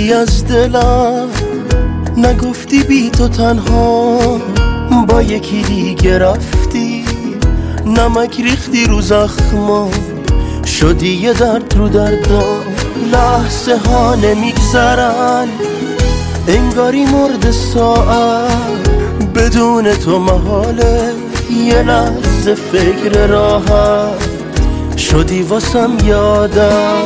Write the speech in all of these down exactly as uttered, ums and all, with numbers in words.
بریدی از دلم، نگفتی بی تو تنها با یکی دیگه رفتی. نمک ریختی رو زخما، شدی یه درد رو دردم. لحظه ها نمیگذرن، انگاری مرد ساعت. بدون تو محاله یه لحظه فکر راحت. شدی واسم یادم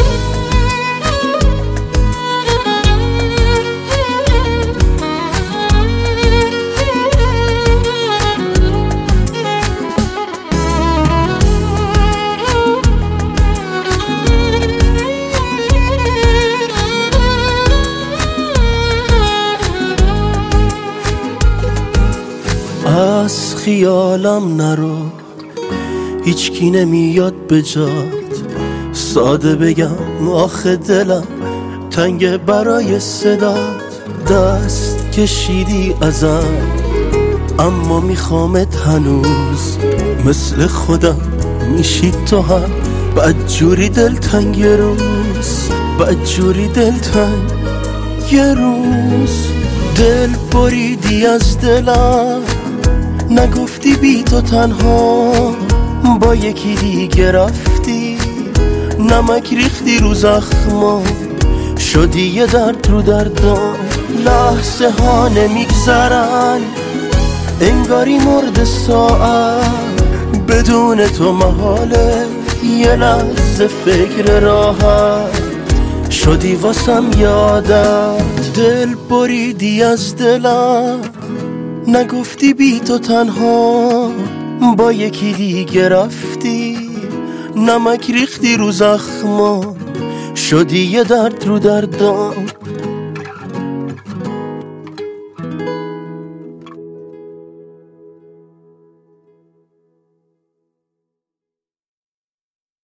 از خیالم نرو، هیچکی نمیاد به جات. ساده بگم آخه دلم تنگ برای صدات. دست کشیدی ازم اما میخوامت هنوز. مثل خودم میشی تو هم، بدجوری دلتنگ یه روز، بدجوری دلتنگ یه روز. دل بریدی از دلم، نگفتی بی تو تنها با یکی دیگه رفتی. نمک ریختی رو زخما، شدی یه درد رو دردم. لحظه ها نمیگذرن، انگاری مرد ساعت. بدون تو محاله یه لحظه فکر راحت. شدی واسم یادت. دل بریدی از دلم، نگفتی بی تو تنها با یکی دیگه رفتی. نمک ریختی رو زخما، شدی یه درد رو دردم.